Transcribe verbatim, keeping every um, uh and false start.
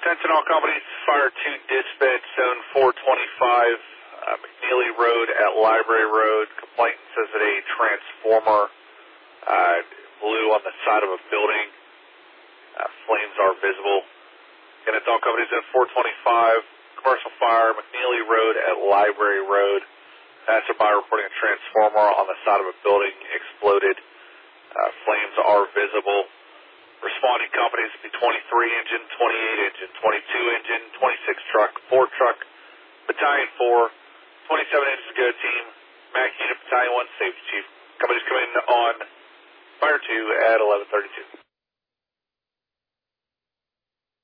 Attention all companies, Fire two dispatch, zone four twenty-five, uh, McNeely Road at Library Road. Complainant says that a transformer uh, blew on the side of a building. Uh, flames are visible. And it's all companies, zone four twenty-five, commercial fire, McNeely Road at Library Road. Passerby reporting a transformer on the side of a building exploded. Uh, flames are visible. Responding companies would be twenty-three engine, twenty-eight engine, twenty-two engine, twenty-six truck, four truck, Battalion four, twenty-seven engines go team, Mac Unit Battalion one, Safety Chief. Companies coming on Fire two at eleven thirty-two.